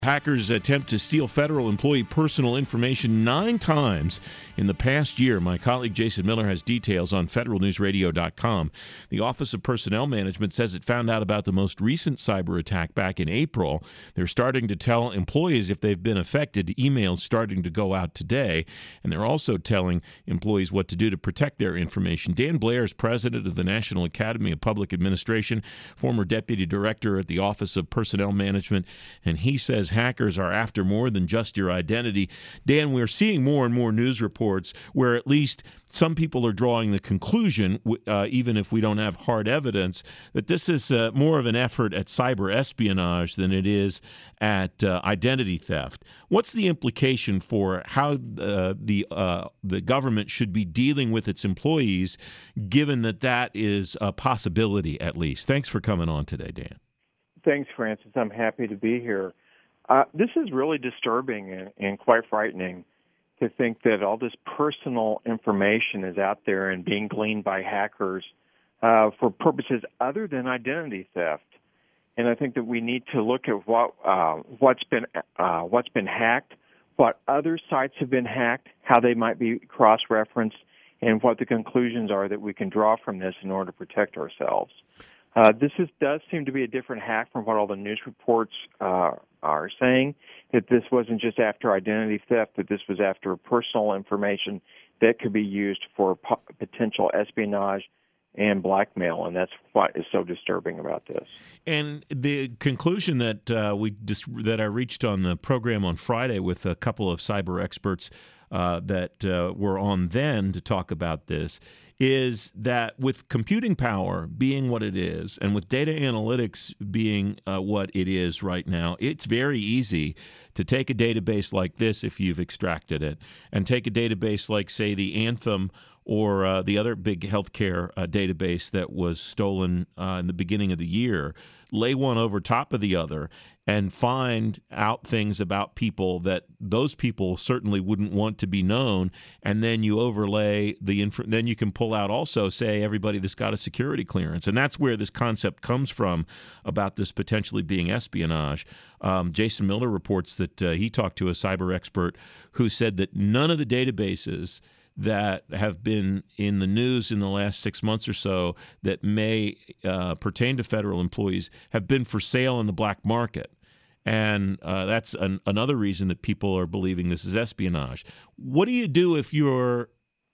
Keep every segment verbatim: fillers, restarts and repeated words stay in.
Hackers attempt to steal federal employee personal information nine times in the past year. My colleague Jason Miller has details on federal news radio dot com. The Office of Personnel Management says it found out about the most recent cyber attack back in April. They're starting to tell employees if they've been affected. Emails starting to go out today, and they're also telling employees what to do to protect their information. Dan Blair is president of the National Academy of Public Administration, former deputy director at the Office of Personnel Management, and he says hackers are after more than just your identity. Dan, we're seeing more and more news reports where at least some people are drawing the conclusion, uh, even if we don't have hard evidence, that this is uh, more of an effort at cyber espionage than it is at uh, identity theft. What's the implication for how uh, the uh, the government should be dealing with its employees, given that that is a possibility at least? Thanks for coming on today, Dan. Thanks, Francis. I'm happy to be here. Uh, this is really disturbing and, and quite frightening to think that all this personal information is out there and being gleaned by hackers uh, for purposes other than identity theft. And I think that we need to look at what uh, what's been uh, what's been hacked, what other sites have been hacked, how they might be cross-referenced, and what the conclusions are that we can draw from this in order to protect ourselves. Uh, this is, does seem to be a different hack from what all the news reports uh, are saying, that this wasn't just after identity theft, that this was after personal information that could be used for po- potential espionage and blackmail, and that's what is so disturbing about this. And the conclusion that uh, we just, that I reached on the program on Friday with a couple of cyber experts uh, that uh, were on then to talk about this is that with computing power being what it is, and with data analytics being uh, what it is right now, it's very easy to take a database like this, if you've extracted it, and take a database like, say, the Anthem or uh, the other big healthcare uh, database that was stolen uh, in the beginning of the year, lay one over top of the other and find out things about people that those people certainly wouldn't want to be known, and then you overlay the inf- then you can pull out also, say, everybody that's got a security clearance. And that's where this concept comes from about this potentially being espionage. Um, Jason Miller reports that uh, he talked to a cyber expert who said that none of the databases that have been in the news in the last six months or so that may uh, pertain to federal employees have been for sale in the black market. And uh, that's an, another reason that people are believing this is espionage. What do you do if you're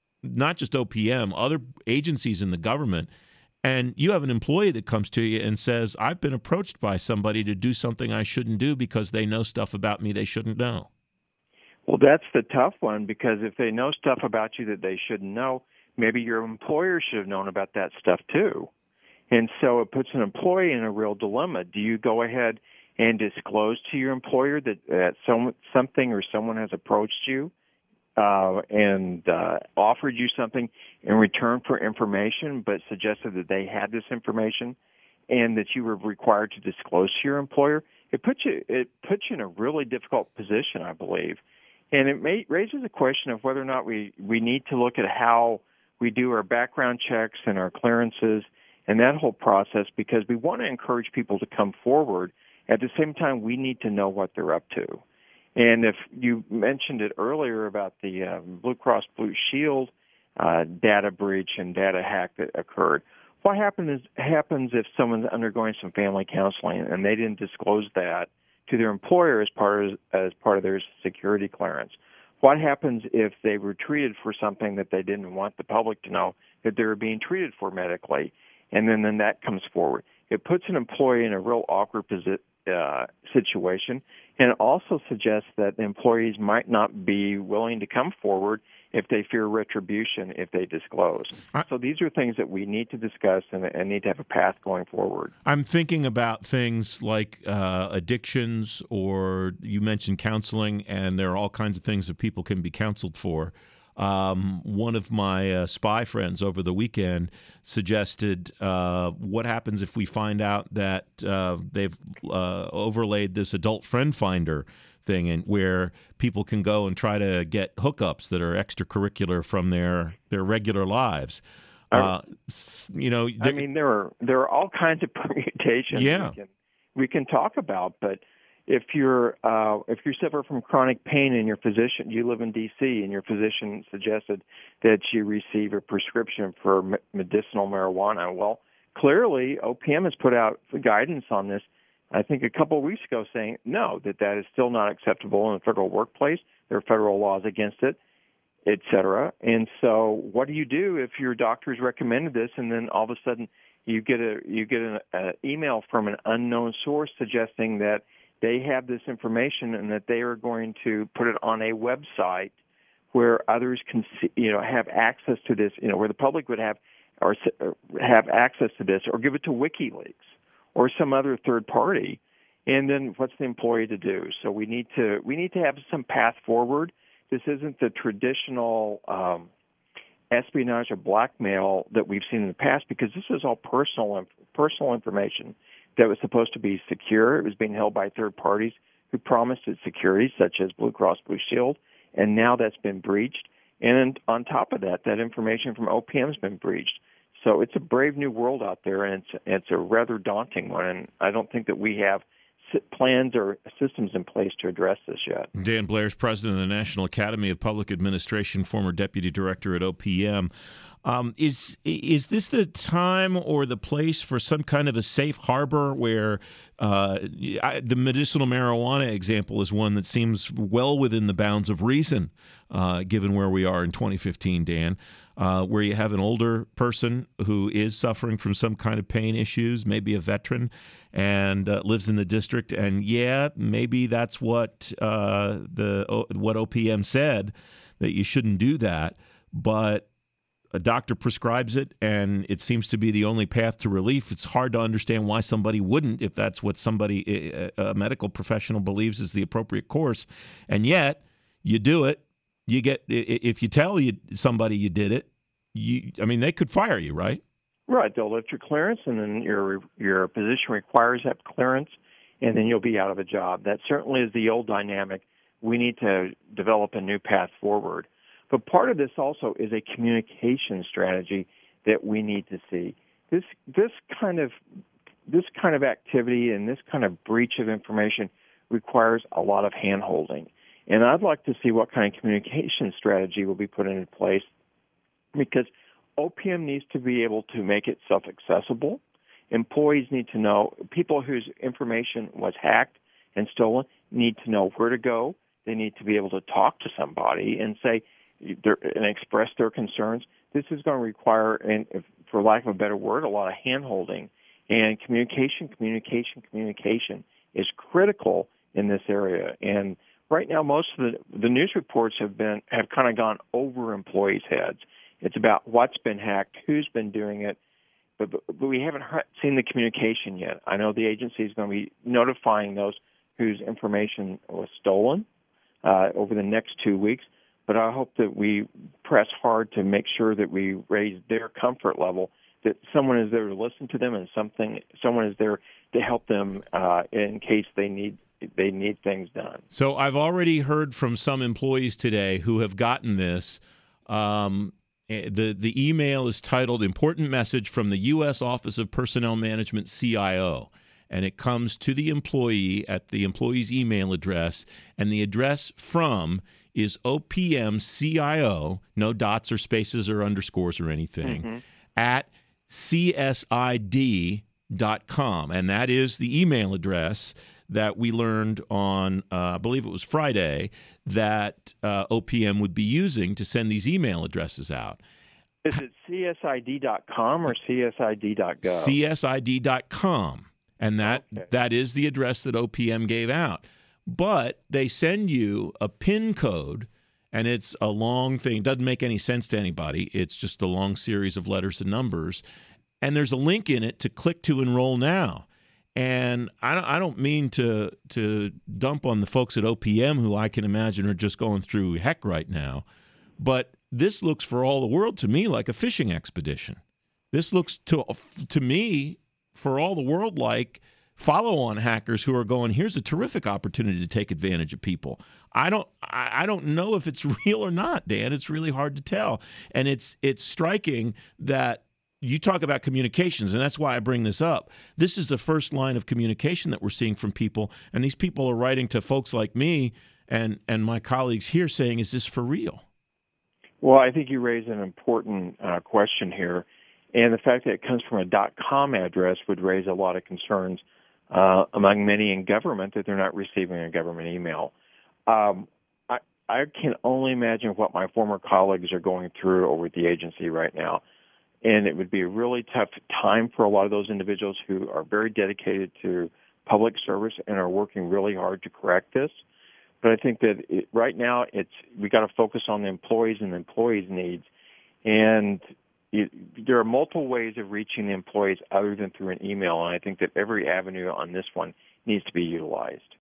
not just O P M, other agencies in the government, and you have an employee that comes to you and says, I've been approached by somebody to do something I shouldn't do because they know stuff about me they shouldn't know? Well, that's the tough one, because if they know stuff about you that they shouldn't know, maybe your employer should have known about that stuff too. And so it puts an employee in a real dilemma. Do you go ahead and disclose to your employer that, that some, something or someone has approached you uh, and uh, offered you something in return for information, but suggested that they had this information and that you were required to disclose to your employer? It puts you, it puts you in a really difficult position, I believe. And it may, raises a question of whether or not we, we need to look at how we do our background checks and our clearances and that whole process, because we want to encourage people to come forward. At the same time, we need to know what they're up to. And if you mentioned it earlier about the uh, Blue Cross Blue Shield uh, data breach and data hack that occurred, what happens, happens if someone's undergoing some family counseling and they didn't disclose that to their employer as part of, as part of their security clearance? What happens if they were treated for something that they didn't want the public to know that they were being treated for medically, and then, then that comes forward? It puts an employee in a real awkward posi- uh, situation, and it also suggests that the employees might not be willing to come forward if they fear retribution if they disclose. I, so these are things that we need to discuss and, and need to have a path going forward. I'm thinking about things like uh, addictions, or you mentioned counseling, and there are all kinds of things that people can be counseled for. Um, one of my uh, spy friends over the weekend suggested uh, what happens if we find out that uh, they've uh, overlaid this adult friend finder thing, and where people can go and try to get hookups that are extracurricular from their, their regular lives. Uh, you know, I mean, there are there are all kinds of permutations yeah. we can we can talk about, but if you're uh, if you suffer from chronic pain and your physician, you live in D C and your physician suggested that you receive a prescription for me- medicinal marijuana, well, clearly O P M has put out guidance on this, I think a couple of weeks ago, saying no, that that is still not acceptable in the federal workplace. There are federal laws against it, et cetera. And so what do you do if your doctor's recommended this and then all of a sudden you get a you get an a email from an unknown source suggesting that they have this information and that they are going to put it on a website where others can see, you know, have access to this, you know, where the public would have or have access to this, or give it to WikiLeaks or some other third party. And then what's the employee to do? So we need to we need to have some path forward. This isn't the traditional um, espionage or blackmail that we've seen in the past, because this is all personal personal information that was supposed to be secure. It was being held by third parties who promised it security, such as Blue Cross Blue Shield, and now that's been breached. And on top of that, that information from O P M has been breached. So it's a brave new world out there, and it's it's a rather daunting one. And I don't think that we have plans or systems in place to address this yet. Dan Blair is president of the National Academy of Public Administration, former deputy director at O P M. Um, is is this the time or the place for some kind of a safe harbor where uh, I, the medicinal marijuana example is one that seems well within the bounds of reason, uh, given where we are in twenty fifteen, Dan, uh, where you have an older person who is suffering from some kind of pain issues, maybe a veteran, and uh, lives in the district, and yeah, maybe that's what uh, the what O P M said, that you shouldn't do that, but a doctor prescribes it, and it seems to be the only path to relief. It's hard to understand why somebody wouldn't, if that's what somebody, a medical professional, believes is the appropriate course. And yet, you do it. You get, if you tell you somebody you did it, you, I mean, they could fire you, right? Right. They'll lift your clearance, and then your your position requires that clearance, and then you'll be out of a job. That certainly is the old dynamic. We need to develop a new path forward. But part of this also is a communication strategy that we need to see. This this kind of this kind of activity and this kind of breach of information requires a lot of hand-holding. And I'd like to see what kind of communication strategy will be put into place, because O P M needs to be able to make itself accessible. Employees need to know, people whose information was hacked and stolen need to know where to go. They need to be able to talk to somebody and say, and express their concerns. This is going to require, and for lack of a better word, a lot of hand-holding. And communication, communication, communication is critical in this area. And right now, most of the, the news reports have been have kind of gone over employees' heads. It's about what's been hacked, who's been doing it, but, but, but we haven't seen the communication yet. I know the agency is going to be notifying those whose information was stolen uh, over the next two weeks. But I hope that we press hard to make sure that we raise their comfort level, that someone is there to listen to them, and something someone is there to help them uh, in case they need they need things done. So I've already heard from some employees today who have gotten this. Um, the the email is titled "Important Message from the U S Office of Personnel Management C I O." And it comes to the employee at the employee's email address, and the address from is O P M C I O, no dots or spaces or underscores or anything, mm-hmm. at C S I D dot com. And that is the email address that we learned on, uh, I believe it was Friday, that uh, O P M would be using to send these email addresses out. Is it C S I D dot com or C S I D dot gov? C S I D dot com. And that okay. that is the address that O P M gave out. But they send you a PIN code, and it's a long thing. It doesn't make any sense to anybody. It's just a long series of letters and numbers. And there's a link in it to click to enroll now. And I don't, I don't mean to to dump on the folks at O P M, who I can imagine are just going through heck right now. But this looks for all the world to me like a fishing expedition. This looks to to me for all the world like follow-on hackers who are going, here's a terrific opportunity to take advantage of people. I don't I, I don't know if it's real or not, Dan. It's really hard to tell. And it's it's striking that you talk about communications, and that's why I bring this up. This is the first line of communication that we're seeing from people, and these people are writing to folks like me and, and my colleagues here saying, is this for real? Well, I think you raise an important uh, question here, and the fact that it comes from a .com address would raise a lot of concerns uh, among many in government that they're not receiving a government email. Um, I, I can only imagine what my former colleagues are going through over at the agency right now. And it would be a really tough time for a lot of those individuals who are very dedicated to public service and are working really hard to correct this. But I think that it, right now it's we got to focus on the employees and the employees' needs. And it, there are multiple ways of reaching the employees other than through an email. And I think that every avenue on this one needs to be utilized.